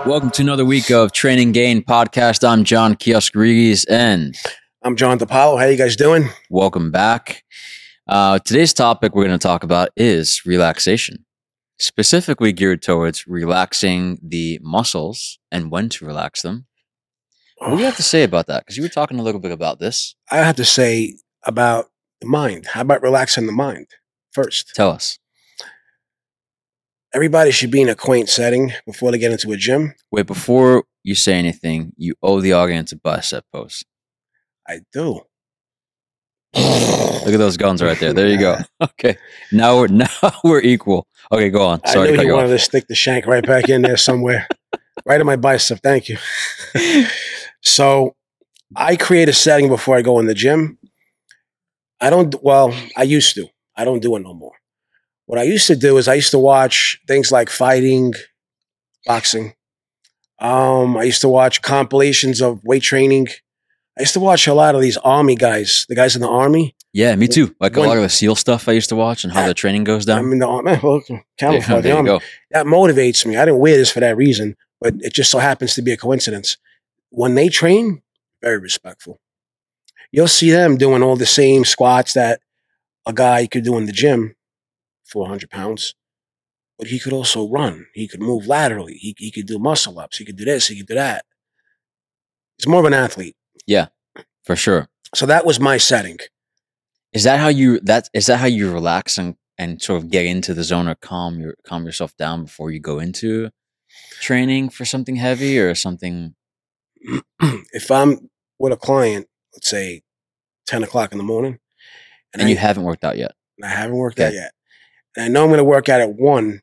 Welcome to another week of Training Gain Podcast. I'm John Kioskrides, and I'm John DePaulo. How you guys doing? welcome back. Today's topic we're going to talk about is relaxation, specifically geared towards relaxing the muscles and when to relax them. What do you have to say about that? Because you were talking a little bit about this. I have to say about the mind. How about relaxing the mind first? Tell us. Everybody should be in a quaint setting before they get into a gym. Wait, before you say anything, you owe the audience a bicep pose. I do. Look at those guns right there. There you go. Okay. Now we're equal. Okay, go on. Sorry I to knew cut he you wanted off. to stick the shank right back in there somewhere. Right in my bicep. Thank you. So I create a setting before I go in the gym. I used to. I don't do it no more. What I used to do is I used to watch things like fighting, boxing. I used to watch compilations of weight training. I used to watch a lot of these army guys, the guys in the army. Yeah, me too. Like a When- lot of the SEAL stuff I used to watch and how the training goes down. I'm in the army. Well, camouflage, Yeah, the there you army. go. That motivates me. I didn't wear this for that reason, but it just so happens to be a coincidence. When they train, very respectful. You'll see them doing all the same squats that a guy could do in the gym, 400 pounds. But he could also run. He could move laterally. He could do muscle ups. He could do this. He could do that. He's more of an athlete. For sure. So that was my setting. Is that how you relax and sort of get into the zone or calm yourself down before you go into training for something heavy or something? If I'm with a client, let's say 10 o'clock in the morning, And you haven't worked out yet. I haven't worked out Okay. yet. And I know I'm going to work out at 1.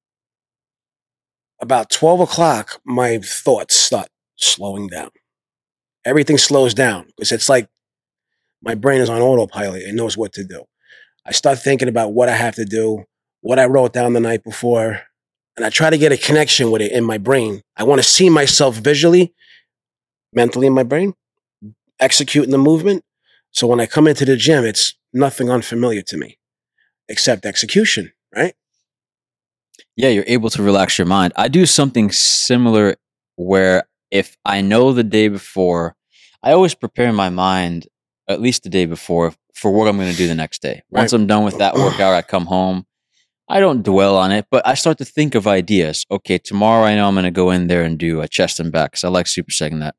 About 12 o'clock, my thoughts start slowing down. Everything slows down because it's like my brain is on autopilot. It knows what to do. I start thinking about what I have to do, what I wrote down the night before, and I try to get a connection with it in my brain. I want to see myself visually, mentally in my brain, executing the movement. So when I come into the gym, it's nothing unfamiliar to me except execution, right? Yeah, you're able to relax your mind. I do something similar where if I know the day before, I always prepare my mind at least the day before for what I'm going to do the next day. Once Right. I'm done with that workout, I come home. I don't dwell on it, but I start to think of ideas. Okay, tomorrow I know I'm going to go in there and do a chest and back because I like supersetting that.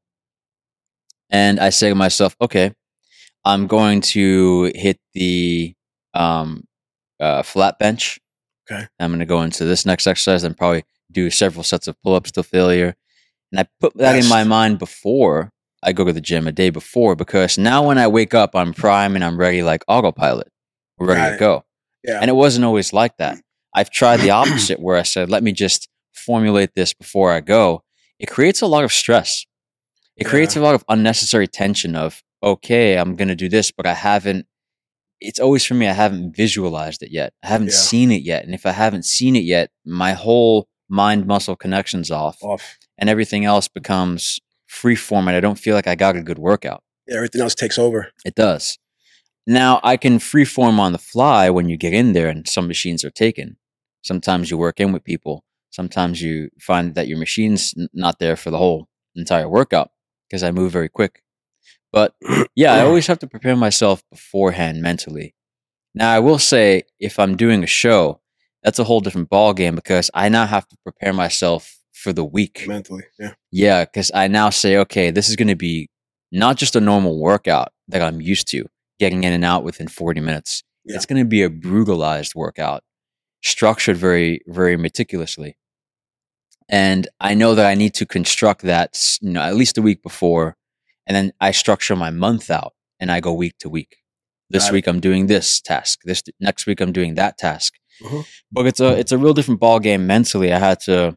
And I say to myself, okay, I'm going to hit the flat bench. Okay. I'm going to go into this next exercise and probably do several sets of pull-ups to failure. And I put that in my Best. mind before I go to the gym, a day before, because now when I wake up, I'm prime and I'm ready like autopilot. We're ready Got to it. go. Yeah. And it wasn't always like that. I've tried the opposite where I said, let me just formulate this before I go. It creates a lot of stress. It creates a lot of unnecessary tension of, okay, I'm going to do this, but it's always for me, I haven't visualized it yet. I haven't Yeah. seen it yet. And if I haven't seen it yet, my whole mind muscle connection's off Off. and everything else becomes free form and I don't feel like I got a good workout. Yeah, everything else takes over. It does. Now I can free form on the fly when you get in there and some machines are taken. Sometimes you work in with people. Sometimes you find that your machine's not there for the whole entire workout because I move very quick. But yeah, I always have to prepare myself beforehand mentally. Now I will say if I'm doing a show, that's a whole different ball game because I now have to prepare myself for the week. Mentally. Yeah. Yeah, because I now say, okay, this is going to be not just a normal workout that I'm used to, getting in and out within 40 minutes. Yeah. It's going to be a brutalized workout, structured very, very meticulously. And I know that I need to construct that, at least a week before, and then I structure my month out and I go week to week. This Got it. week I'm doing this task. This next week I'm doing that task. Mhm. But it's a real different ball game mentally. I had to.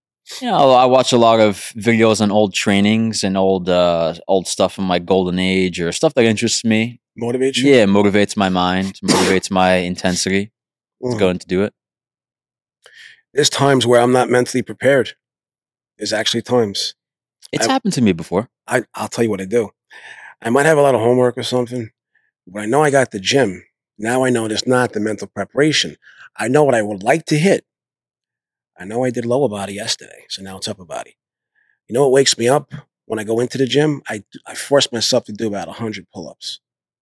I watch a lot of videos on old trainings and old stuff from my golden age or stuff that interests me. Motivate you? Yeah, it motivates my mind, motivates my intensity to Mhm. go and to do it. There's times where I'm not mentally prepared. There's actually times. It's I- happened to me before. I'll tell you what I do. I might have a lot of homework or something, but I know I got the gym. Now I know there's not the mental preparation. I know what I would like to hit. I know I did lower body yesterday, so now it's upper body. You know what wakes me up when I go into the gym? I force myself to do about 100 pull-ups.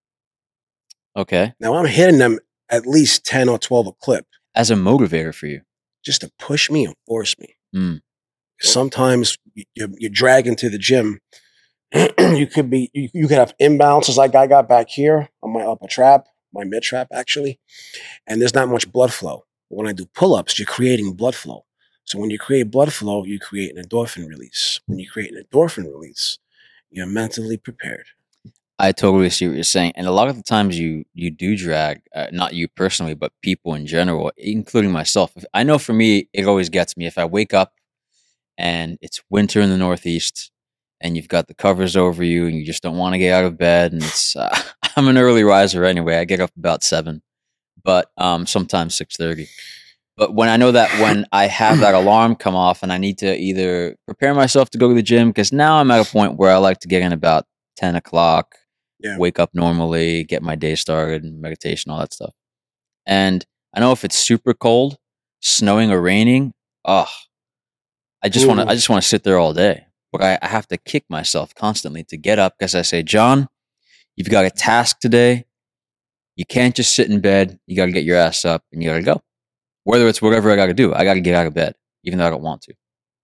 Okay. Now I'm hitting them at least 10 or 12 a clip, As a motivator for you. just to push me and force me. Mm. Sometimes you're dragging to the gym. You could have imbalances like I got back here on my upper trap, my mid trap actually, and there's not much blood flow. When I do pull-ups, you're creating blood flow. So when you create blood flow, you create an endorphin release. When you create an endorphin release, you're mentally prepared. I totally see what you're saying, and a lot of the times you do drag, not you personally, but people in general, including myself. I know for me, it always gets me if I wake up and it's winter in the Northeast, and you've got the covers over you, and you just don't want to get out of bed. And it's I'm an early riser anyway. I get up about 7, but sometimes 6:30. But when I know that when I have that alarm come off, and I need to either prepare myself to go to the gym, because now I'm at a point where I like to get in about 10 o'clock, Yeah. wake up normally, get my day started, meditation, all that stuff. And I know if it's super cold, snowing or raining, I just want to sit there all day. But I have to kick myself constantly to get up, because I say, John, you've got a task today. You can't just sit in bed. You got to get your ass up and you got to go. Whether it's whatever I got to do, I got to get out of bed, even though I don't want to.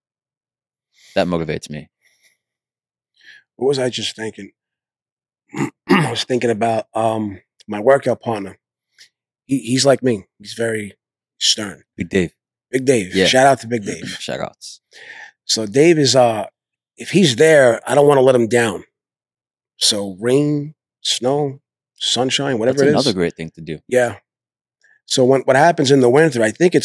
That motivates me. What was I just thinking? I was thinking about my workout partner. He's like me. He's very stern. Big Dave. Big Dave. Yeah. Shout out to Big Dave. Shout outs. So Dave is if he's there, I don't want to let him down. So rain, snow, sunshine, whatever That's it is. another great thing to do. Yeah. So what happens in the winter, I think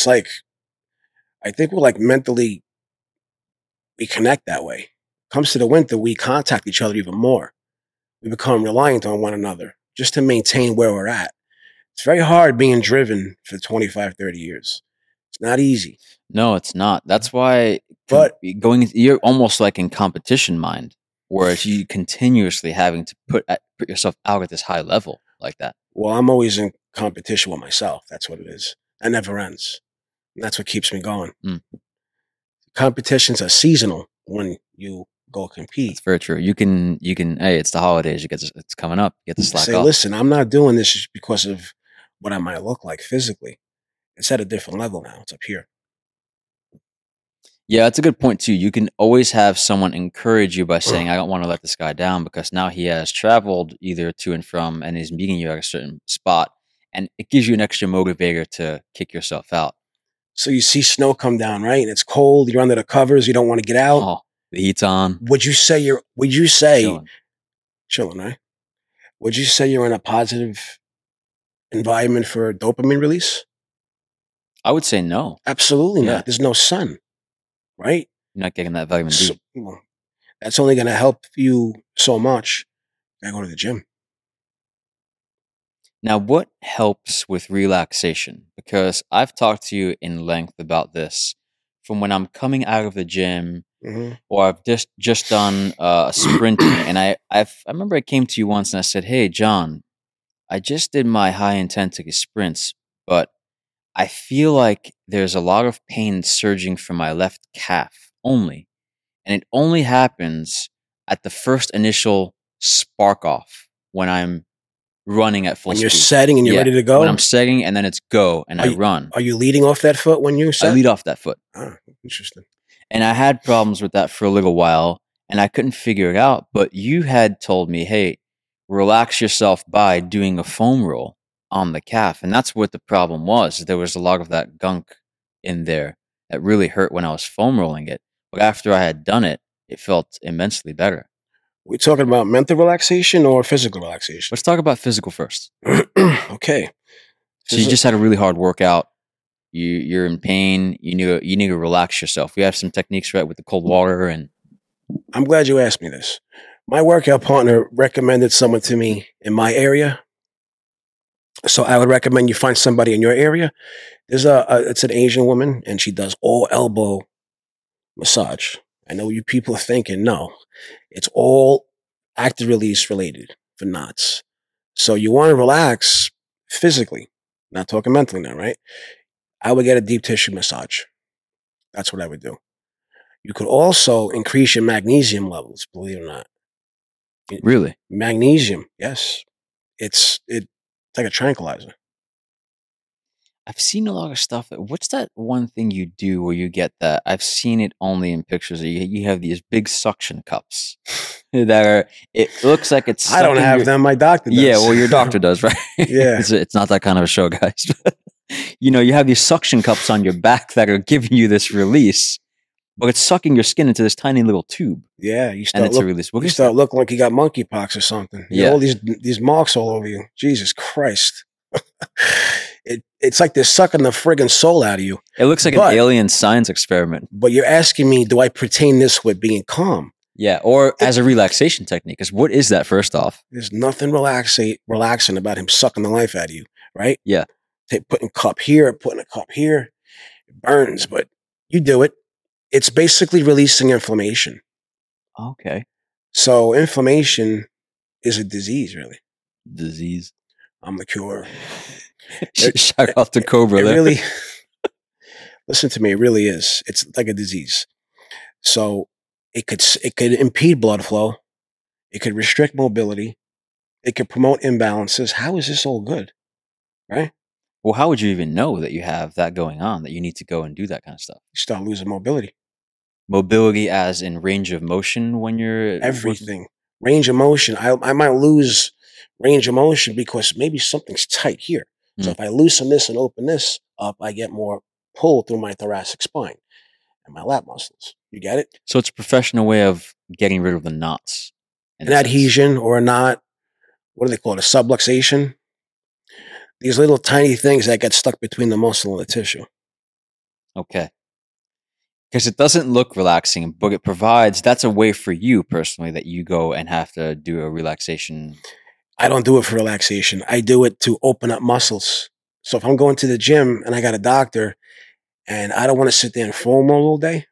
we're like mentally, we connect that way. Comes to the winter, we contact each other even more. We become reliant on one another just to maintain where we're at. It's very hard being driven for 25, 30 years. It's not easy. No, it's not. That's why But you're almost like in competition mind, whereas you continuously having to put yourself out at this high level like that. Well, I'm always in competition with myself. That's what it is. That never ends. And that's what keeps me going. Mm. Competitions are seasonal when you go compete. It's very true. You can. Hey, it's the holidays. It's coming up. You get to slack Say, off. listen, I'm not doing this just because of what I might look like physically. It's at a different level now. It's up here. Yeah, that's a good point too. You can always have someone encourage you by saying, I don't want to let this guy down, because now he has traveled either to and from and is meeting you at a certain spot. And it gives you an extra motivator to kick yourself out. So you see snow come down, right? And it's cold. You're under the covers. You don't want to get out. Oh, the heat's on. Would you say chilling, right? Would you say you're in a positive environment for dopamine release? I would say no. Absolutely Yeah. not. There's no sun, right? You're not getting that vitamin So, D. well, that's only going to help you so much. I go to the gym. Now, what helps with relaxation? Because I've talked to you in length about this from when I'm coming out of the gym, Mhm. or I've just done sprinting, and I remember I came to you once and I said, "Hey, John, I just did my high intensity sprints, but I feel like there's a lot of pain surging from my left calf only, and it only happens at the first initial spark off when I'm running at full When speed. you're setting and you're ready to go? When I'm setting and then it's go and I run. Are you leading off that foot when you set? I lead off that foot. Ah, interesting. And I had problems with that for a little while and I couldn't figure it out. But you had told me, hey, relax yourself by doing a foam roll on the calf. And that's what the problem was. There was a lot of that gunk in there that really hurt when I was foam rolling it. But after I had done it, it felt immensely better. We talking about mental relaxation or physical relaxation? Let's talk about physical first. Okay. So you just had a really hard workout. You're in pain. You need to relax yourself. We have some techniques, right, with the cold water. And I'm glad you asked me this. My workout partner recommended someone to me in my area. So I would recommend you find somebody in your area. There's it's an Asian woman and she does all elbow massage. I know you people are thinking, no, it's all active release related for knots. So you want to relax physically, not talking mentally now, right? I would get a deep tissue massage. That's what I would do. You could also increase your magnesium levels, believe it or not. Really? Magnesium, yes. It's like a tranquilizer. I've seen a lot of stuff. What's that one thing you do where you get that? I've seen it only in pictures. You have these big suction cups that are. It looks like it's. I don't sucking have your, them. My doctor does. Yeah, well, your doctor does, right? Yeah. It's not that kind of a show, guys. You know, you have these suction cups on your back that are giving you this release, but it's sucking your skin into this tiny little tube, Yeah, you and start it's a release. What you is start that? looking like you got monkeypox or something. You Yeah. know, all these marks all over you. Jesus Christ. It's like they're sucking the friggin' soul out of you. It looks like But- an alien science experiment. But you're asking me, do I pertain this with being calm? Yeah, or as a relaxation technique. Because what is that? First off, There's nothing relaxing about him sucking the life out of you, right? Yeah. Putting a cup here, putting a cup here. It burns, but you do it. It's basically releasing inflammation. okay, So inflammation is a disease, really. disease. I'm the cure. Shout out to Cobra It there. really, listen to me, it really is. It's like a disease. So it could impede blood flow. It could restrict mobility. It could promote imbalances. How is this all good? Right? Well, how would you even know that you have that going on, that you need to go and do that kind of stuff? You start losing mobility. Mobility as in range of motion when you're... Everything. Range of motion. I might lose range of motion because maybe something's tight here. So Mm. if I loosen this and open this up, I get more pull through my thoracic spine and my lat muscles. You get it? So it's a professional way of getting rid of the knots. in An a sense. adhesion or a knot. What do they call it? A subluxation. These little tiny things that get stuck between the muscle and the tissue. Okay. Because it doesn't look relaxing, but it provides... That's a way for you personally that you go and have to do a relaxation... I don't do it for relaxation. I do it to open up muscles. So if I'm going to the gym and I got a doctor and I don't want to sit there and foam all day,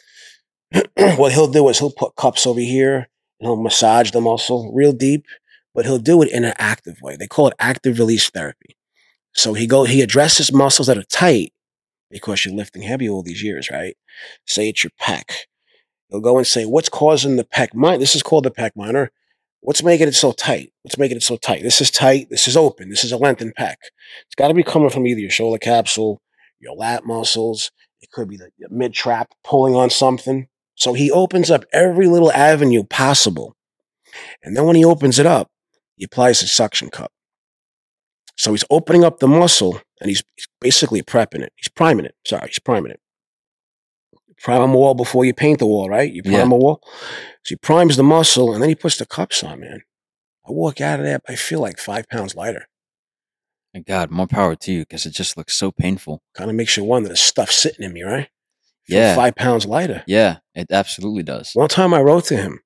what he'll do is he'll put cups over here and he'll massage the muscle real deep, but he'll do it in an active way. They call it active release therapy. So he addresses muscles that are tight because you're lifting heavy all these years, right? Say it's your pec. He'll go and say, what's causing the pec minor? This is called the pec minor. What's making it so tight? What's making it so tight? This is tight. This is open. This is a lengthened pec. It's got to be coming from either your shoulder capsule, your lat muscles. It could be the mid trap pulling on something. So he opens up every little avenue possible. And then when he opens it up, he applies a suction cup. So he's opening up the muscle and he's basically prepping it. He's priming it. He's priming it. Prime a wall before you paint the wall, right? You prime a wall. So he primes the muscle and then he puts the cups on, man. I walk out of there, I feel like 5 pounds lighter. My God, more power to you because it just looks so painful. Kind of makes you wonder the stuff sitting in me, right? Feel Yeah. 5 pounds lighter. Yeah, it absolutely does. One time I wrote to him,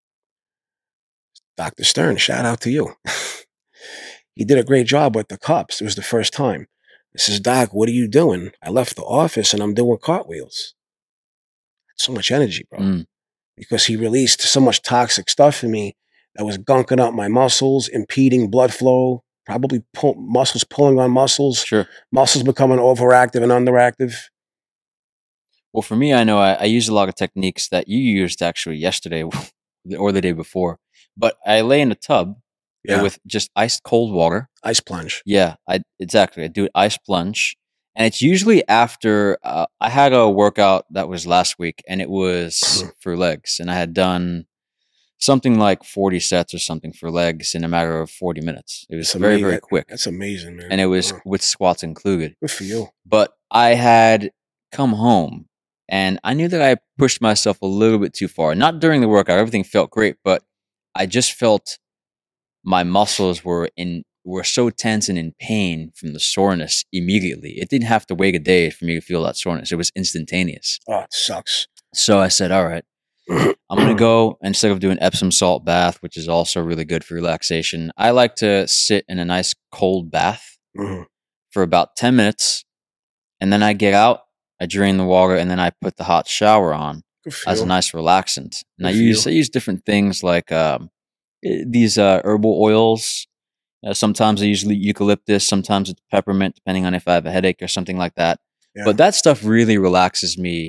Dr. Stern, shout out to you. He did a great job with the cups. It was the first time. I says, Doc, what are you doing? I left the office and I'm doing cartwheels. So much energy, bro. Mm. Because he released so much toxic stuff in me that was gunking up my muscles, impeding blood flow, probably muscles pulling on muscles, Sure. muscles becoming overactive and underactive. Well, for me, I know I use a lot of techniques that you used actually yesterday or the day before. But I lay in a tub with just ice cold water. Ice plunge. Yeah, exactly. I do ice plunge. And it's usually after I had a workout that was last week, and it was for legs. And I had done something like 40 sets or something for legs in a matter of 40 minutes. It was very, very quick. That's amazing, man. And it was with squats included. Good for you. But I had come home, and I knew that I pushed myself a little bit too far. Not during the workout. Everything felt great, but I just felt my muscles were so tense and in pain from the soreness immediately. It didn't have to wait a day for me to feel that soreness. It was instantaneous. Oh, it sucks. So I said, all right, I'm going to go, instead of doing Epsom salt bath, which is also really good for relaxation, I like to sit in a nice cold bath for about 10 minutes. And then I get out, I drain the water, and then I put the hot shower on as a nice relaxant. And I use different things like these herbal oils. Sometimes I use eucalyptus, sometimes it's peppermint, depending on if I have a headache or something like that. Yeah. But that stuff really relaxes me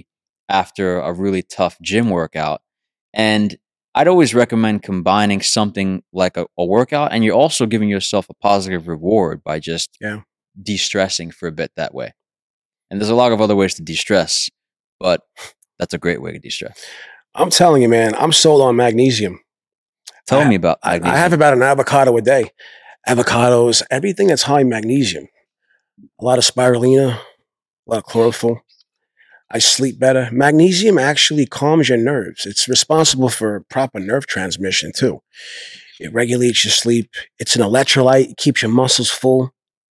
after a really tough gym workout. And I'd always recommend combining something like a workout, and you're also giving yourself a positive reward by just Yeah. de-stressing for a bit that way. And there's a lot of other ways to de-stress, but that's a great way to de-stress. I'm telling you, man, I'm sold on magnesium. Tell me about I magnesium. have about an avocado a day. Avocados, everything that's high in magnesium. A lot of spirulina, a lot of chlorophyll. I sleep better. Magnesium actually calms your nerves. It's responsible for proper nerve transmission too. It regulates your sleep. It's an electrolyte. It keeps your muscles full.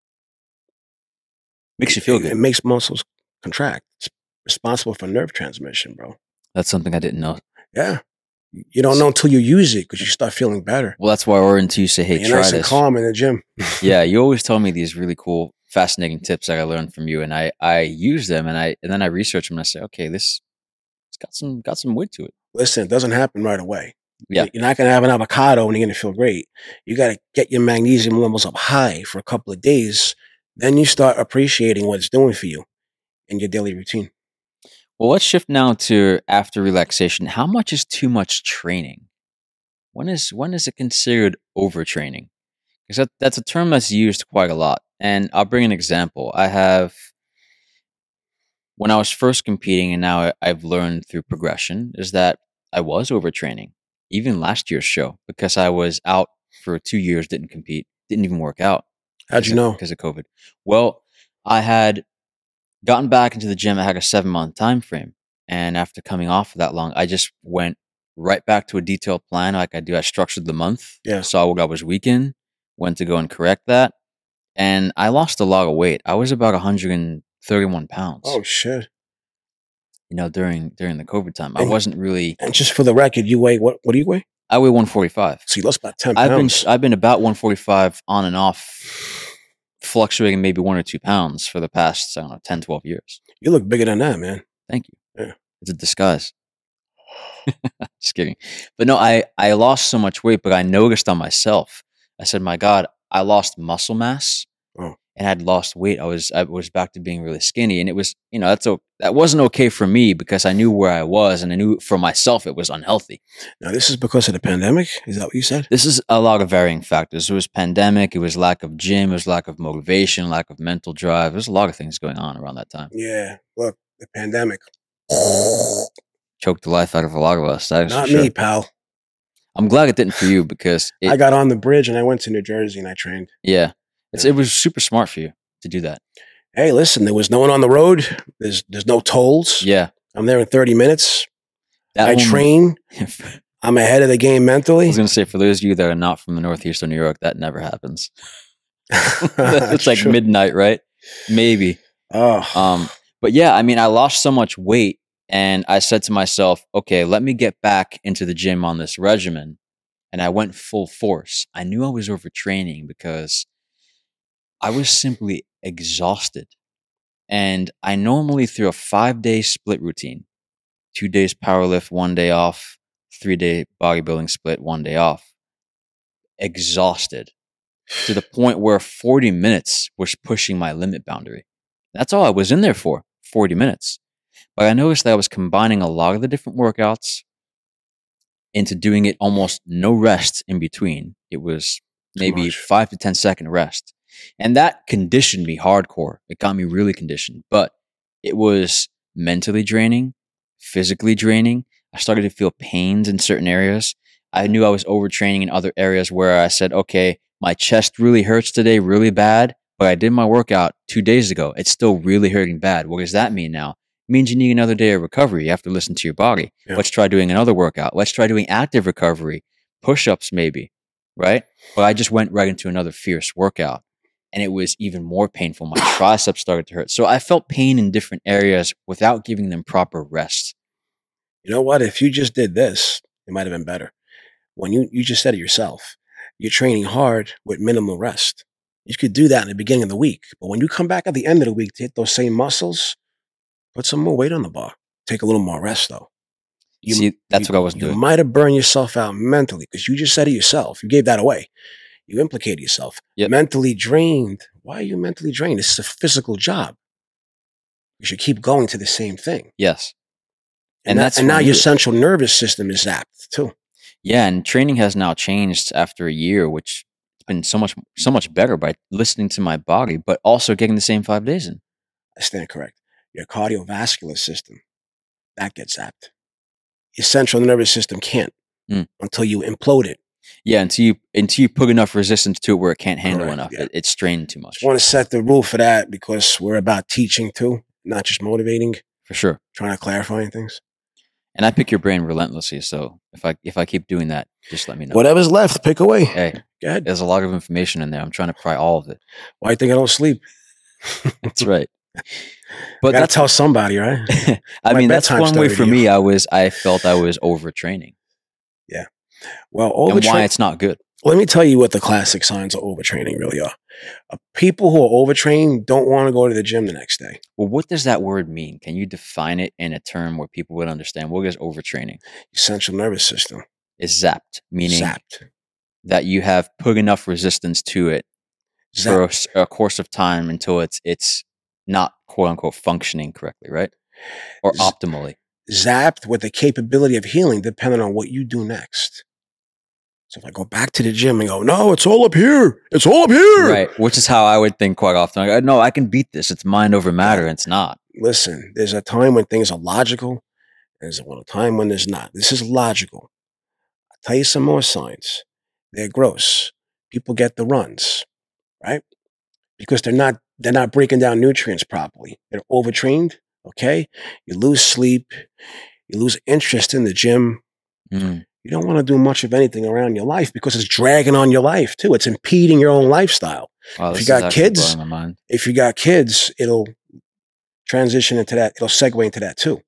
Makes you feel It good. makes muscles contract. It's responsible for nerve transmission, bro. That's something I didn't know. Yeah. You don't know until you use it because you start feeling better. Well, that's why I ordered to you say, hey, You're try nice and this. calm in the gym. Yeah, you always tell me these really cool, fascinating tips that I learned from you, and I use them, and then I research them, and I say, okay, it's got some weight to it. Listen, it doesn't happen right away. Yeah. You're not going to have an avocado and you're going to feel great. You got to get your magnesium levels up high for a couple of days. Then you start appreciating what it's doing for you in your daily routine. Well, let's shift now to after relaxation. How much is too much training? When is it considered overtraining? Because that's a term that's used quite a lot. And I'll bring an example. When I was first competing, and now I've learned through progression, is that I was overtraining. Even last year's show, because I was out for 2 years, didn't compete, didn't even work out. How'd you know? Because of COVID. Well, I had gotten back into the gym. I had a 7-month time frame. And after coming off for that long, I just went right back to a detailed plan like I do. I structured the month. Yeah. Saw what I was weak in, went to go and correct that. And I lost a lot of weight. I was about 131 pounds. Oh, shit. You know, during the COVID time. I wasn't really... And just for the record, you weigh, what do you weigh? I weigh 145. So you lost about 10 pounds. I've been about 145 on and off, fluctuating maybe 1 or 2 pounds for the past, I don't know, 10, 12 years. You look bigger than that, man. Thank you. Yeah. It's a disguise. Just kidding. But no, I lost so much weight, but I noticed on myself. I said, my God, I lost muscle mass and I'd lost weight. I was back to being really skinny. And it was, you know, that wasn't okay for me because I knew where I was and I knew for myself it was unhealthy. Now, this is because of the pandemic? Is that what you said? This is a lot of varying factors. It was pandemic. It was lack of gym. It was lack of motivation, lack of mental drive. There's a lot of things going on around that time. Yeah. Look, the pandemic. Choked the life out of a lot of us. Not me, pal. I'm glad it didn't for you because I got on the bridge and I went to New Jersey and I trained. Yeah. It was super smart for you to do that. Hey, listen, there was no one on the road. There's no tolls. Yeah. I'm there in 30 minutes. I train. I'm ahead of the game mentally. I was going to say, for those of you that are not from the Northeast of New York, that never happens. It's like true. Midnight, right? Maybe. Oh. But yeah, I mean, I lost so much weight and I said to myself, okay, let me get back into the gym on this regimen. And I went full force. I knew I was overtraining because I was simply exhausted. And I normally, through a 5-day split routine, 2 days powerlift, 1 day off, 3-day bodybuilding split, 1 day off, exhausted to the point where 40 minutes was pushing my limit boundary. That's all I was in there for, 40 minutes. But I noticed that I was combining a lot of the different workouts into doing it almost no rest in between. It was maybe 5 to 10 second rest. And that conditioned me hardcore. It got me really conditioned. But it was mentally draining, physically draining. I started to feel pains in certain areas. I knew I was overtraining in other areas where I said, okay, my chest really hurts today really bad, but I did my workout 2 days ago. It's still really hurting bad. What does that mean now? It means you need another day of recovery. You have to listen to your body. Yeah. Let's try doing another workout. Let's try doing active recovery, push-ups maybe, right? But I just went right into another fierce workout. And it was even more painful. My triceps started to hurt. So I felt pain in different areas without giving them proper rest. You know what? If you just did this, it might have been better. When you just said it yourself, you're training hard with minimal rest. You could do that in the beginning of the week. But when you come back at the end of the week to hit those same muscles, put some more weight on the bar. Take a little more rest, though. That's what I wasn't doing. You might have burned yourself out mentally because you just said it yourself. You gave that away. You implicated yourself. Yep. Mentally drained. Why are you mentally drained? This is a physical job. You should keep going to the same thing. Yes. And that's and now when your central nervous system is zapped too. Yeah, and training has now changed after a year, which has been so much better by listening to my body, but also getting the same 5 days in. I stand correct. Your cardiovascular system, that gets zapped. Your central nervous system can't until you implode it. Yeah, until you put enough resistance to it where it can't handle Correct, enough. yeah. It's strained too much. I want to set the rule for that because we're about teaching too, not just motivating, For sure. trying to clarify things. And I pick your brain relentlessly, so if I keep doing that, just let me know. Whatever's left, pick away. Hey, Go ahead. there's a lot of information in there. I'm trying to pry all of it. Why do you think I don't sleep? That's right. But Gotta tell somebody, right? I My mean, that's bedtime's one way for 30. me. I felt I was overtraining. Yeah. Well, And why it's not good. Let me tell you what the classic signs of overtraining really are. People who are overtrained don't want to go to the gym the next day. Well, what does that word mean? Can you define it in a term where people would understand? What is overtraining? Your central nervous system Is zapped, meaning zapped. that you have put enough resistance to it for a course of time until it's not quote unquote functioning correctly, right? Or optimally. Zapped with the capability of healing depending on what you do next. So if I go back to the gym and go, no, it's all up here. It's all up here. Right. Which is how I would think quite often. I go, no, I can beat this. It's mind over matter. And it's not. Listen, there's a time when things are logical. There's a time when there's not. This is logical. I'll tell you some more signs. They're gross. People get the runs, right? Because they're not breaking down nutrients properly. They're overtrained. Okay. You lose sleep. You lose interest in the gym. You don't want to do much of anything around your life because it's dragging on your life too. It's impeding your own lifestyle. Wow, if you got kids, it'll transition into that. It'll segue into that too.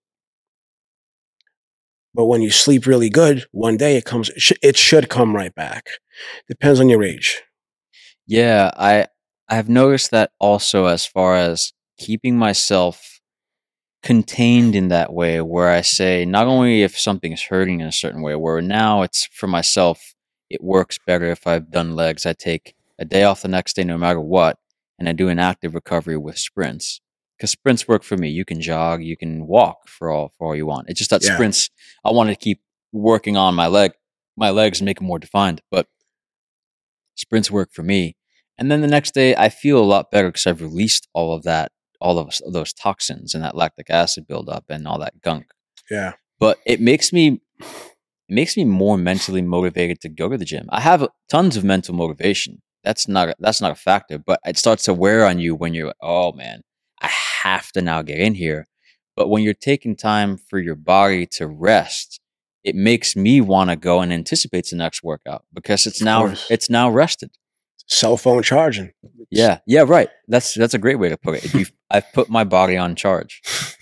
But when you sleep really good, one day it should come right back. Depends on your age. Yeah, I have noticed that also as far as keeping myself contained in that way where I say not only if something is hurting in a certain way, where now it's for myself, it works better if I've done legs. I take a day off the next day no matter what, and I do an active recovery with sprints. Because sprints work for me. You can jog, you can walk for all you want. It's just that sprints, I want to keep working on my legs and make them more defined. But sprints work for me. And then the next day I feel a lot better because I've released all of those toxins and that lactic acid buildup and all that gunk. Yeah. But it makes me more mentally motivated to go to the gym. I have tons of mental motivation. That's not a factor, but it starts to wear on you when you're like, oh man, I have to now get in here. But when you're taking time for your body to rest, it makes me want to go and anticipate the next workout because it's now rested. Cell phone charging. Yeah, right. That's a great way to put it. I've put my body on charge.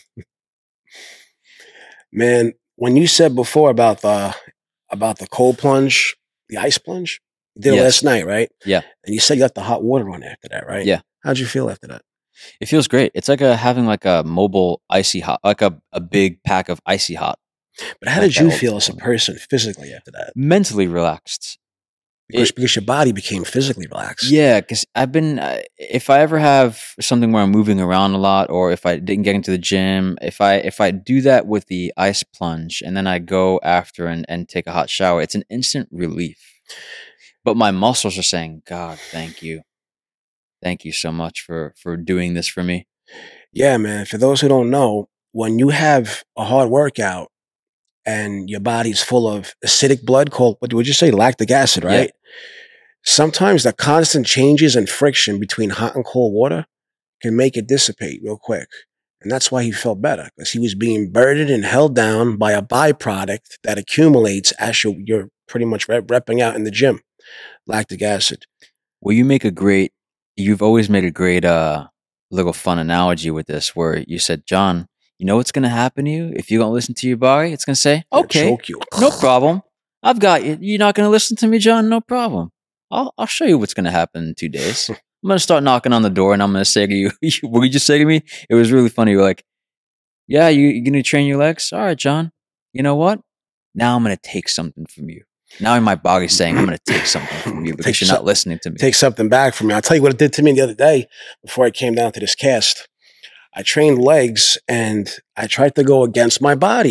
Man, when you said before about the cold plunge, the ice plunge, you did it last night, right? Yeah. And you said you got the hot water on after that, right? Yeah. How'd you feel after that? It feels great. It's like having like a mobile icy hot, like a big pack of icy hot. But how did you feel as a person physically after that? Mentally relaxed. Because your body became physically relaxed. Yeah, because I've been, if I ever have something where I'm moving around a lot, or if I didn't get into the gym, if I do that with the ice plunge and then I go after and take a hot shower, it's an instant relief. But my muscles are saying, God, thank you. Thank you so much for doing this for me. Yeah, man. For those who don't know, when you have a hard workout and your body's full of acidic blood called, what would you say, lactic acid, right? Yeah. Sometimes the constant changes and friction between hot and cold water can make it dissipate real quick. And that's why he felt better, because he was being burdened and held down by a byproduct that accumulates as you're pretty much repping out in the gym, lactic acid. Well, you've always made a great little fun analogy with this, where you said, John, you know what's going to happen to you if you don't listen to your body? It's going to say, okay, choke you. No problem. I've got you. You're not going to listen to me, John? No problem. I'll show you what's going to happen in 2 days. I'm going to start knocking on the door and I'm going to say to you, what did you say to me? It was really funny. You're like, yeah, you're going to train your legs? All right, John. You know what? Now I'm going to take something from you. Now my body's saying, I'm going to take something from you because you're not listening to me. Take something back from me. I'll tell you what it did to me the other day before I came down to this cast. I trained legs and I tried to go against my body.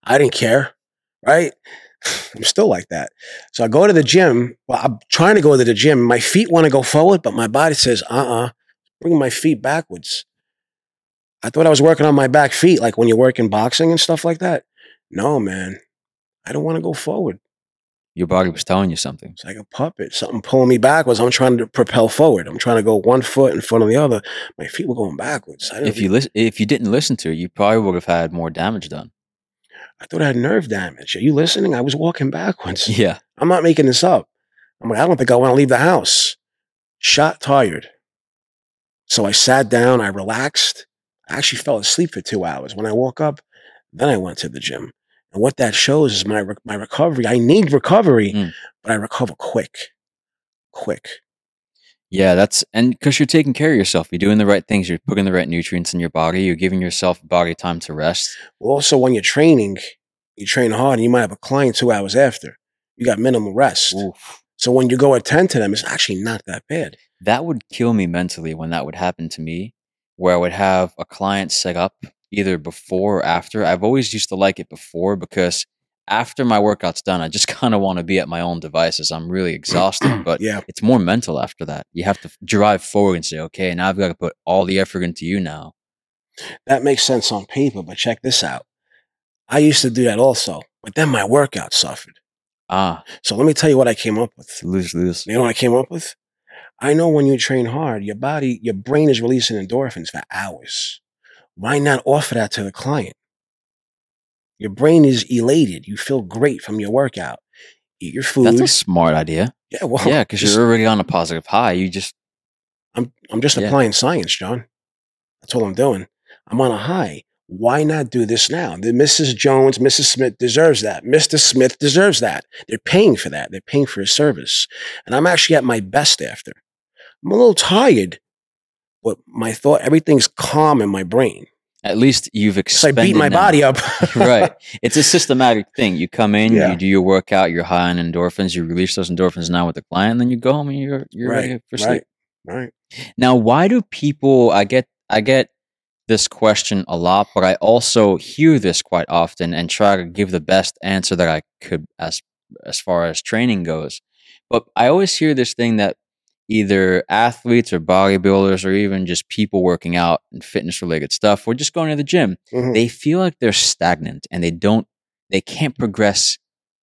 I didn't care, right? I'm still like that. So I go to the gym. Well, I'm trying to go to the gym. My feet want to go forward, but my body says, bring my feet backwards. I thought I was working on my back feet, like when you're working boxing and stuff like that. No, man. I don't want to go forward. Your body was telling you something. It's like a puppet. Something pulling me backwards. I'm trying to propel forward. I'm trying to go one foot in front of the other. My feet were going backwards. If you didn't listen to it, you probably would have had more damage done. I thought I had nerve damage. Are you listening? I was walking backwards. Yeah. I'm not making this up. I'm like, I don't think I want to leave the house. Shot tired. So I sat down. I relaxed. I actually fell asleep for 2 hours. When I woke up, then I went to the gym. And what that shows is my recovery. I need recovery, but I recover quick. Yeah, and because you're taking care of yourself. You're doing the right things. You're putting the right nutrients in your body. You're giving yourself body time to rest. Well, also, when you're training, you train hard and you might have a client 2 hours after. You got minimal rest. Oof. So when you go attend to them, it's actually not that bad. That would kill me mentally when that would happen to me, where I would have a client set up either before or after. I've always used to like it before because after my workout's done, I just kind of want to be at my own devices. I'm really exhausted, but Yeah. it's more mental after that. You have to drive forward and say, okay, now I've got to put all the effort into you now. That makes sense on paper, but check this out. I used to do that also, but then my workout suffered. So let me tell you what I came up with. Lose. You know what I came up with? I know when you train hard, your brain is releasing endorphins for hours. Why not offer that to the client? Your brain is elated. You feel great from your workout. Eat your food. That's a smart idea. Yeah, well, yeah, because you're already on a positive high. You just I'm just applying science, John. That's all I'm doing. I'm on a high. Why not do this now? The Mrs. Jones, Mrs. Smith deserves that. Mr. Smith deserves that. They're paying for that. They're paying for a service. And I'm actually at my best after. I'm a little tired, but my thought, everything's calm in my brain. At least you've expended. So I beat my body up. Right. It's a systematic thing. You come in, you do your workout, you're high on endorphins, you release those endorphins now with the client, and then you go home and you're ready for sleep. Right. Now, why do people, I get this question a lot, but I also hear this quite often and try to give the best answer that I could as far as training goes. But I always hear this thing that either athletes or bodybuilders or even just people working out and fitness related stuff or just going to the gym, they feel like they're stagnant and they can't progress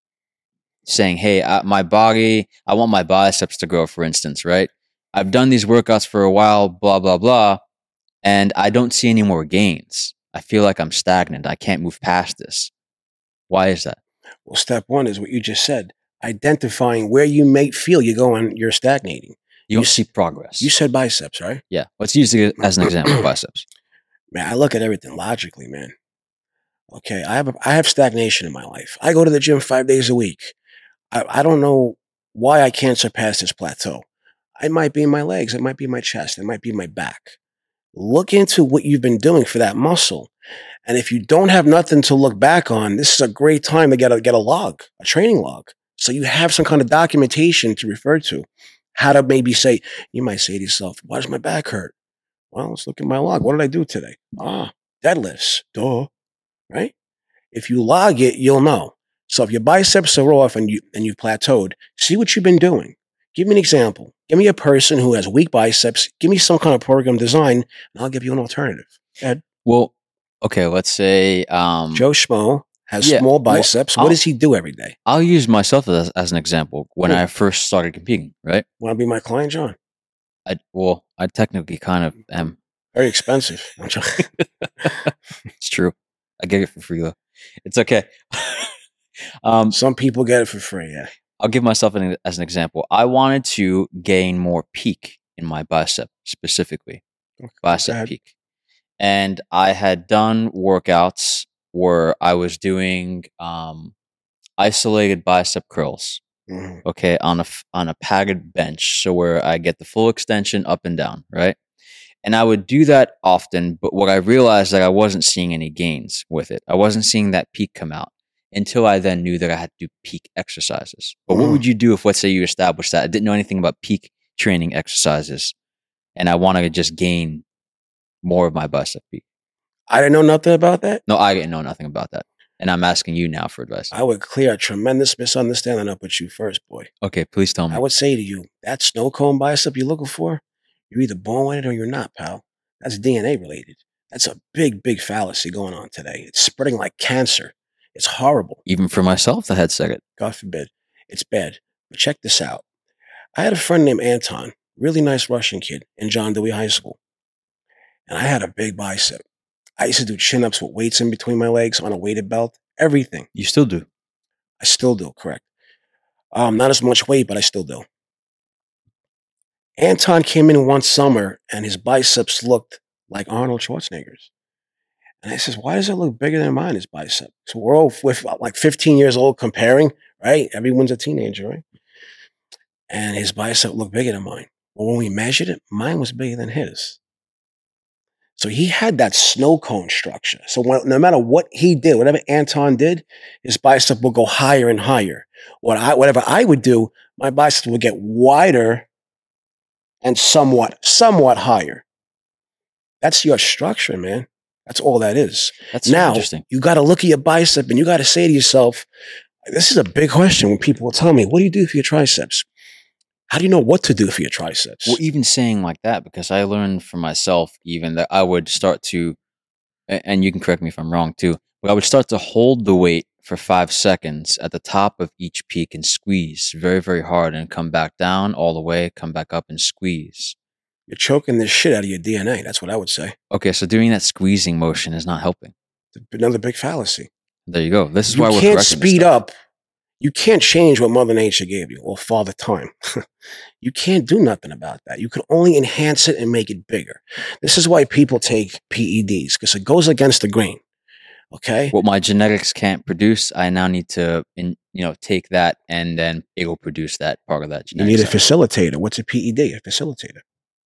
saying, hey, my body, I want my biceps to grow, for instance, right? I've done these workouts for a while, blah, blah, blah, and I don't see any more gains. I feel like I'm stagnant. I can't move past this. Why is that? Well, step one is what you just said, identifying where you may feel you're stagnating. You don't see progress. You said biceps, right? Yeah. Let's use it as an example, biceps. Man, I look at everything logically, man. Okay, I have stagnation in my life. I go to the gym 5 days a week. I don't know why I can't surpass this plateau. It might be my legs. It might be my chest. It might be my back. Look into what you've been doing for that muscle. And if you don't have nothing to look back on, this is a great time to get a log, a training log. So you have some kind of documentation to refer to. How to maybe say, you might say to yourself, why does my back hurt? Well, let's look at my log. What did I do today? Deadlifts. Duh. Right? If you log it, you'll know. So if your biceps are off and you've plateaued, see what you've been doing. Give me an example. Give me a person who has weak biceps. Give me some kind of program design, and I'll give you an alternative. Ed? Well, okay, let's say Joe Schmo has small biceps. What does he do every day? I'll use myself as an example. When I first started competing, right? Want to be my client, John? I technically kind of am. Very expensive. It's true. I get it for free though. It's okay. Some people get it for free, yeah. I'll give myself as an example. I wanted to gain more peak in my bicep, specifically. Bicep peak. And I had done workouts where I was doing isolated bicep curls, okay, on a padded bench. So where I get the full extension up and down, right? And I would do that often, but what I realized that I wasn't seeing any gains with it. I wasn't seeing that peak come out until I then knew that I had to do peak exercises. But what would you do if, let's say, you established that? I didn't know anything about peak training exercises, and I wanted to just gain more of my bicep peak. I didn't know nothing about that? No, I didn't know nothing about that. And I'm asking you now for advice. I would clear a tremendous misunderstanding up with you first, boy. Okay, please tell me. I would say to you, that snow cone bicep you're looking for, you're either born with it or you're not, pal. That's DNA related. That's a big, big fallacy going on today. It's spreading like cancer. It's horrible. Even for myself, that had said it. God forbid. It's bad. But check this out. I had a friend named Anton, really nice Russian kid in John Dewey High School. And I had a big bicep. I used to do chin-ups with weights in between my legs on a weighted belt. Everything. You still do. I still do, correct. Not as much weight, but I still do. Anton came in one summer and his biceps looked like Arnold Schwarzenegger's. And I says, why does it look bigger than mine, his bicep? So we're all with like 15 years old comparing, right? Everyone's a teenager, right? And his bicep looked bigger than mine. But when we measured it, mine was bigger than his. So he had that snow cone structure. So no matter what he did, whatever Anton did, his bicep would go higher and higher. Whatever I would do, my bicep would get wider and somewhat higher. That's your structure, man. That's all that is. That's so interesting. You got to look at your bicep and you got to say to yourself, this is a big question when people will tell me, what do you do for your triceps? How do you know what to do for your triceps? Well, even saying like that, because I learned for myself even that I would start to, and you can correct me if I'm wrong too, but I would start to hold the weight for 5 seconds at the top of each peak and squeeze very, very hard and come back down all the way, come back up and squeeze. You're choking the shit out of your DNA. That's what I would say. Okay, so doing that squeezing motion is not helping. Another big fallacy. There you go. This is why we're correcting this stuff. You can't speed up. You can't change what Mother Nature gave you or Father Time. You can't do nothing about that. You can only enhance it and make it bigger. This is why people take PEDs, because it goes against the grain. Okay? What my genetics can't produce, I now need to, take that and then it will produce that part of that genetic. You need a facilitator. What's a PED? A facilitator.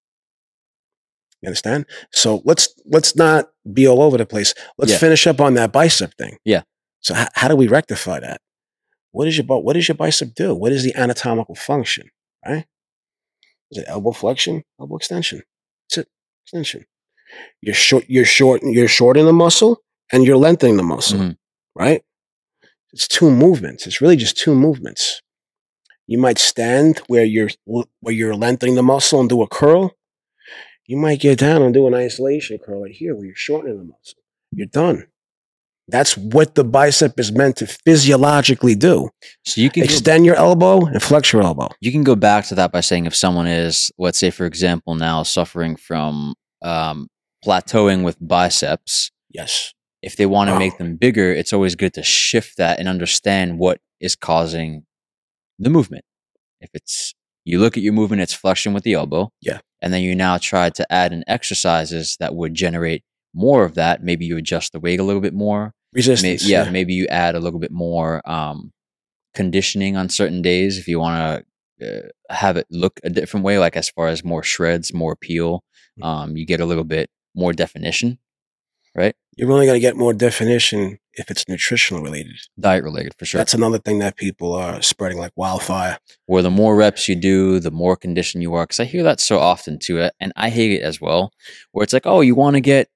You understand? So let's not be all over the place. Let's finish up on that bicep thing. Yeah. So how do we rectify that? What does your bicep do? What is the anatomical function? Right? Is it elbow flexion, elbow extension? That's it. Extension. You're shortening the muscle and you're lengthening the muscle. Right? It's two movements. It's really just two movements. You might stand where you're lengthening the muscle and do a curl. You might get down and do an isolation curl right here where you're shortening the muscle. You're done. That's what the bicep is meant to physiologically do. So you can extend your elbow and flex your elbow. You can go back to that by saying if someone is, let's say, for example, now suffering from plateauing with biceps. Yes. If they want to make them bigger, it's always good to shift that and understand what is causing the movement. If it's, you look at your movement, it's flexion with the elbow. Yeah. And then you now try to add in exercises that would generate more of that. Maybe you adjust the weight a little bit more. Resistance. Maybe you add a little bit more conditioning on certain days if you want to have it look a different way, like as far as more shreds, more appeal. You get a little bit more definition, right? You're only going to get more definition if it's nutritional related. Diet related, for sure. That's another thing that people are spreading like wildfire. Where the more reps you do, the more conditioned you are. Because I hear that so often too, and I hate it as well. Where it's like, oh, you want to get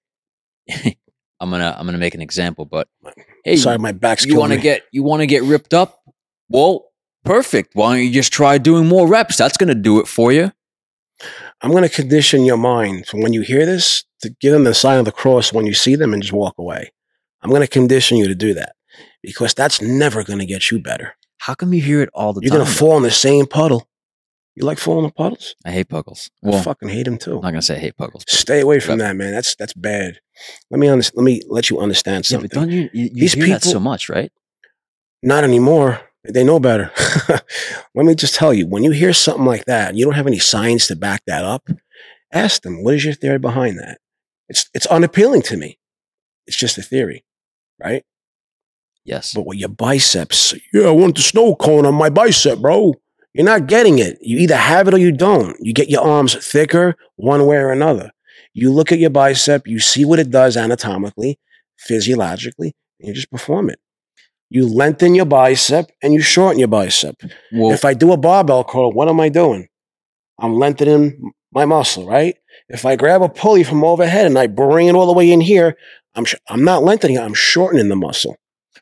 I'm gonna make an example, but hey, sorry, my back's you want to get ripped up? Well, perfect. Why don't you just try doing more reps? That's gonna do it for you. I'm gonna condition your mind from when you hear this to give them the sign of the cross when you see them and just walk away. I'm gonna condition you to do that because that's never gonna get you better. How come you hear it all the time? You're gonna fall in the same puddle. You like falling in puddles? I hate puddles. Well, I fucking hate them too. I'm not gonna say I hate puddles. Stay away from that, man. That's bad. Let me let you understand something. But don't you these hear people, that so much, right? Not anymore. They know better. Let me just tell you, when you hear something like that, and you don't have any science to back that up, ask them, what is your theory behind that? It's unappealing to me. It's just a theory, right? Yes. But with your biceps, I want the snow cone on my bicep, bro. You're not getting it. You either have it or you don't. You get your arms thicker one way or another. You look at your bicep, you see what it does anatomically, physiologically, and you just perform it. You lengthen your bicep and you shorten your bicep. Well, if I do a barbell curl, what am I doing? I'm lengthening my muscle, right? If I grab a pulley from overhead and I bring it all the way in here, I'm not lengthening it, I'm shortening the muscle.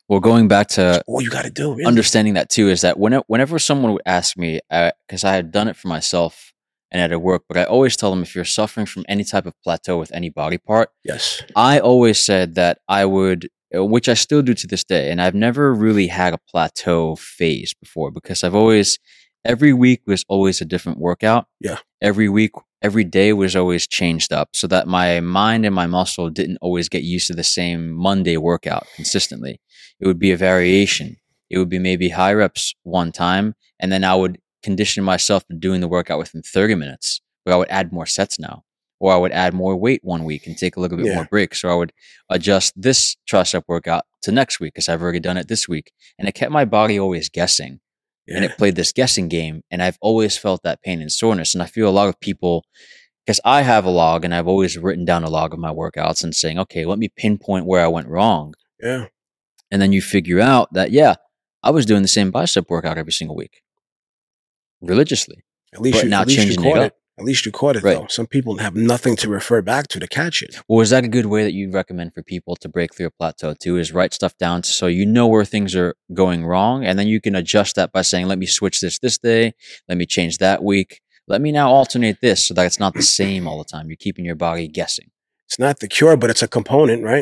Well, going back That's to all you got to do, really. understanding that too is that whenever someone would ask me, because I had done it for myself and at work, but I always tell them if you're suffering from any type of plateau with any body part, Yes. I always said that I would, which I still do to this day, and I've never really had a plateau phase before because every week was always a different workout. Yeah. Every week, every day was always changed up so that my mind and my muscle didn't always get used to the same Monday workout consistently. It would be a variation. It would be maybe high reps one time, and then I would condition myself to doing the workout within 30 minutes, but I would add more sets now. Or I would add more weight one week and take a little bit more breaks. Or I would adjust this tricep workout to next week because I've already done it this week. And it kept my body always guessing. And it played this guessing game. And I've always felt that pain and soreness. And I feel a lot of people, because I have a log and I've always written down a log of my workouts and saying, okay, let me pinpoint where I went wrong. Yeah. And then you figure out that, I was doing the same bicep workout every single week religiously. At least you caught it. At least you caught it, right. though. Some people have nothing to refer back to catch it. Well, is that a good way that you recommend for people to break through a plateau too, is write stuff down so you know where things are going wrong, and then you can adjust that by saying, let me switch this day, let me change that week, let me now alternate this so that it's not the same all the time. You're keeping your body guessing. It's not the cure, but it's a component, right?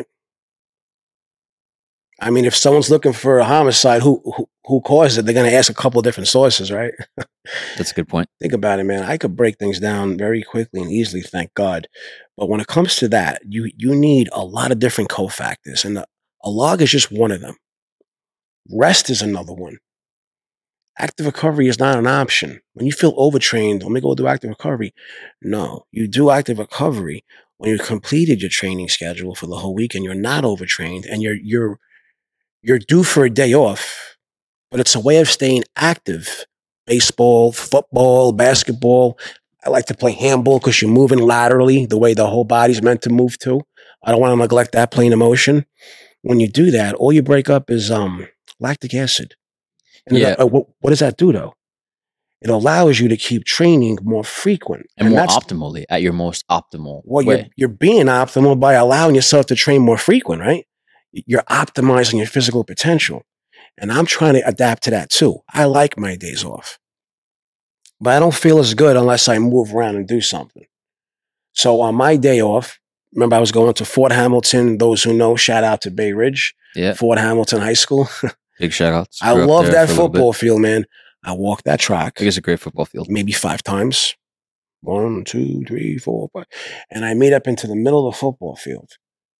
I mean, if someone's looking for a homicide, who caused it? They're going to ask a couple of different sources, right? That's a good point. Think about it, man. I could break things down very quickly and easily, thank God. But when it comes to that, you need a lot of different cofactors, and a log is just one of them. Rest is another one. Active recovery is not an option. When you feel overtrained, let me go do active recovery. No, you do active recovery when you've completed your training schedule for the whole week and you're not overtrained and you're due for a day off, but it's a way of staying active. Baseball, football, basketball. I like to play handball because you're moving laterally the way the whole body's meant to move to. I don't want to neglect that plane of motion. When you do that, all you break up is lactic acid. And what does that do, though? It allows you to keep training more frequent. And more optimally, at your most optimal way. You're being optimal by allowing yourself to train more frequent, right? You're optimizing your physical potential. And I'm trying to adapt to that too. I like my days off. But I don't feel as good unless I move around and do something. So on my day off, remember I was going to Fort Hamilton. Those who know, shout out to Bay Ridge. Yeah. Fort Hamilton High School. Big shout outs. I love that football field, man. I walked that track. I think it's a great football field. Maybe 5 times. 1, 2, 3, 4, 5. And I made up into the middle of the football field.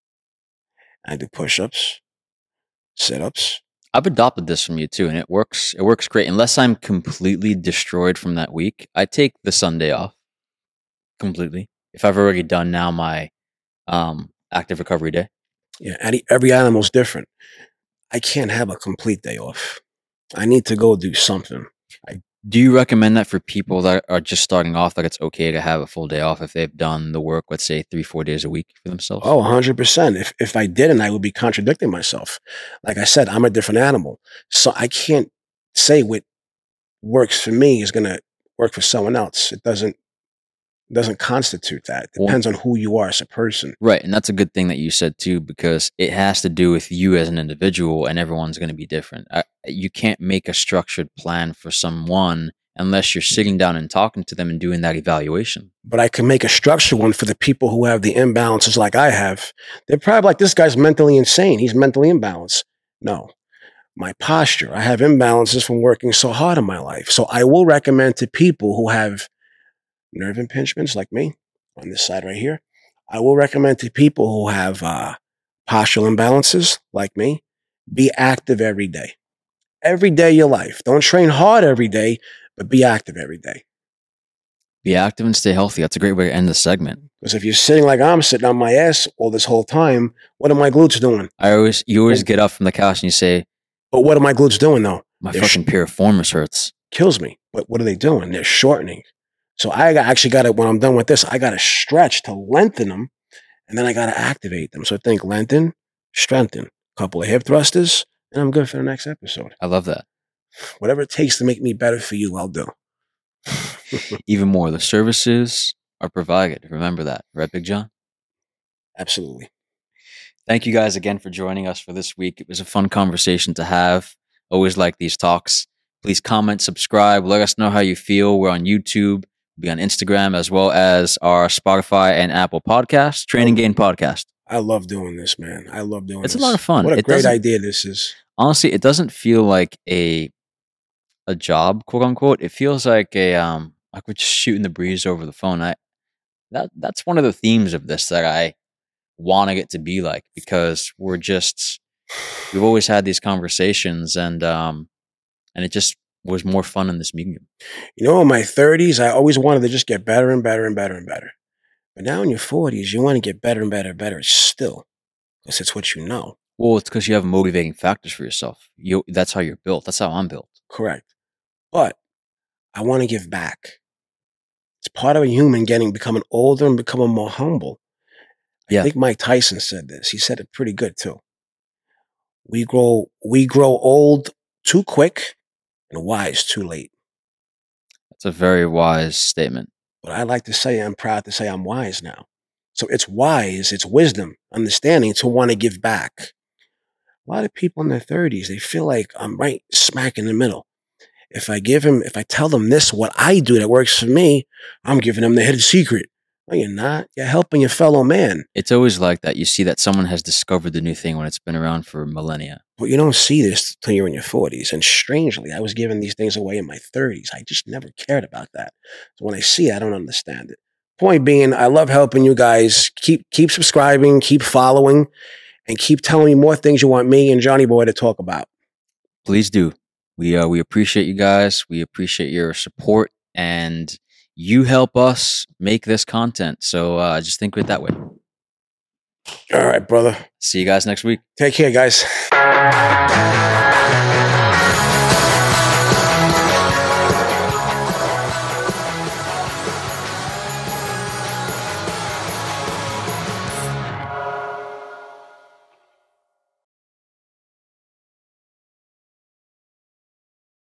I do push-ups, sit-ups. I've adopted this from you too, and it works. It works great. Unless I'm completely destroyed from that week, I take the Sunday off completely. If I've already done now my active recovery day. Yeah, every animal's different. I can't have a complete day off. I need to go do something. Do you recommend that for people that are just starting off, that it's okay to have a full day off if they've done the work, let's say 3-4 days a week for themselves? Oh, 100%. If I didn't, I would be contradicting myself. Like I said, I'm a different animal. So I can't say what works for me is going to work for someone else. It doesn't constitute that. It depends on who you are as a person. Right. And that's a good thing that you said too, because it has to do with you as an individual, and everyone's going to be different. You can't make a structured plan for someone unless you're sitting down and talking to them and doing that evaluation. But I can make a structured one for the people who have the imbalances like I have. They're probably like, this guy's mentally insane. He's mentally imbalanced. No. My posture. I have imbalances from working so hard in my life. So I will recommend to people who have nerve impingements like me on this side right here. I will recommend to people who have postural imbalances like me, be active every day. Every day of your life. Don't train hard every day, but be active every day. Be active and stay healthy. That's a great way to end the segment. Because if you're sitting like I'm sitting on my ass all this whole time, what are my glutes doing? You always get up from the couch and you say, but what are my glutes doing though? My fucking piriformis hurts. Kills me. But what are they doing? They're shortening. So I actually got to, when I'm done with this, I got to stretch to lengthen them, and then I got to activate them. So think lengthen, strengthen, a couple of hip thrusters, and I'm good for the next episode. I love that. Whatever it takes to make me better for you, I'll do. Even more, the services are provided. Remember that, right, Big John? Absolutely. Thank you guys again for joining us for this week. It was a fun conversation to have. Always like these talks. Please comment, subscribe, let us know how you feel. We're on YouTube, we'll be on Instagram, as well as our Spotify and Apple podcasts, Training Gain Podcast. I love doing this, man. I love doing It's this. a lot of fun. What a great idea this is. Honestly, it doesn't feel like a job, quote unquote. It feels like like we're just shooting the breeze over the phone. That's one of the themes of this that I want to get to be like, because we've always had these conversations, and it just was more fun in this medium. You know, in my 30s, I always wanted to just get better and better and better and better. But now in your 40s, you want to get better and better and better still, because it's what you know. Well, it's because you have motivating factors for yourself. That's how you're built. That's how I'm built. Correct. But I want to give back. It's part of a human becoming older and becoming more humble. I think Mike Tyson said this. He said it pretty good too. We grow old too quick and wise too late. That's a very wise statement. But I like to say, I'm proud to say I'm wise now. So it's wise, it's wisdom, understanding to want to give back. A lot of people in their 30s, they feel like I'm right smack in the middle. If I tell them this, what I do that works for me, I'm giving them the hidden secret. No, you're not. You're helping your fellow man. It's always like that. You see that someone has discovered the new thing when it's been around for millennia. But you don't see this till you're in your 40s. And strangely, I was giving these things away in my 30s. I just never cared about that. So when I see it, I don't understand it. Point being, I love helping you guys. Keep subscribing, keep following, and keep telling me more things you want me and Johnny Boy to talk about. Please do. We appreciate you guys. We appreciate your support, and you help us make this content. So just think of it that way. All right, brother. See you guys next week. Take care, guys.